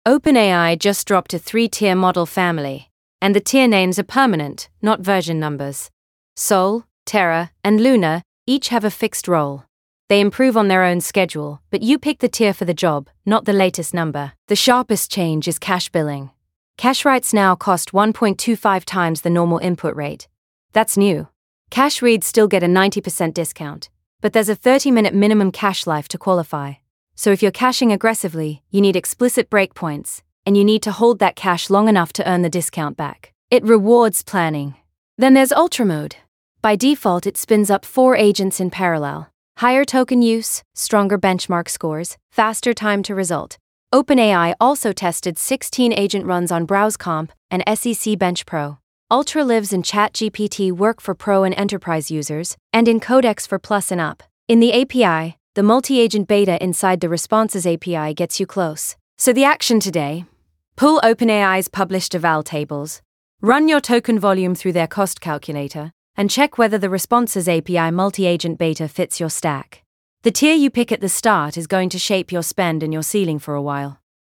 OpenAI just dropped a 3-tier model family, and the tier names are permanent, not version numbers. Sol, Terra, and Luna each have a fixed role. They improve on their own schedule, but you pick the tier for the job, not the latest number. The sharpest change is cache billing. Cache writes now cost 1.25 times the normal input rate. That's new. Cache reads still get a 90% discount, but there's a 30-minute minimum cache life to qualify. So if you're caching aggressively, you need explicit breakpoints, and you need to hold that cache long enough to earn the discount back. It rewards planning. Then there's Ultra Mode. By default, it spins up 4 agents in parallel. Higher token use, stronger benchmark scores, faster time to result. OpenAI also tested 16 agent runs on BrowseComp and SEC Bench Pro. Ultra lives in ChatGPT Work for Pro and Enterprise users, and in Codex for Plus and Up. In the API, the multi-agent beta inside the Responses API gets you close. So the action today: pull OpenAI's published eval tables, run your token volume through their cost calculator, and check whether the Responses API multi-agent beta fits your stack. The tier you pick at the start is going to shape your spend and your ceiling for a while.